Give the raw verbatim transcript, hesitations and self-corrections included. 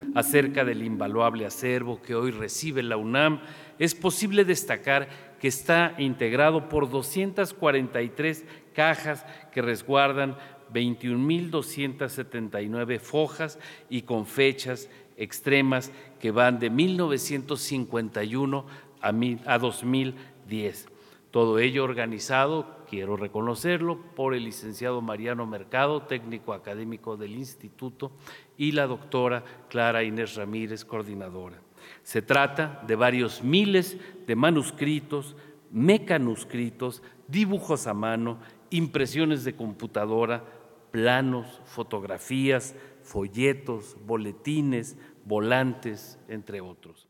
acerca del invaluable acervo que hoy recibe la UNAM, es posible destacar que está integrado por doscientas cuarenta y tres cajas que resguardan veintiún mil doscientas setenta y nueve fojas y con fechas extremas que van de mil novecientos cincuenta y uno a dos mil diez. Todo ello organizado, quiero reconocerlo, por el licenciado Mariano Mercado, técnico académico del Instituto, y la doctora Clara Inés Ramírez, coordinadora. Se trata de varios miles de manuscritos, mecanuscritos, dibujos a mano, impresiones de computadora, planos, fotografías, folletos, boletines, volantes, entre otros.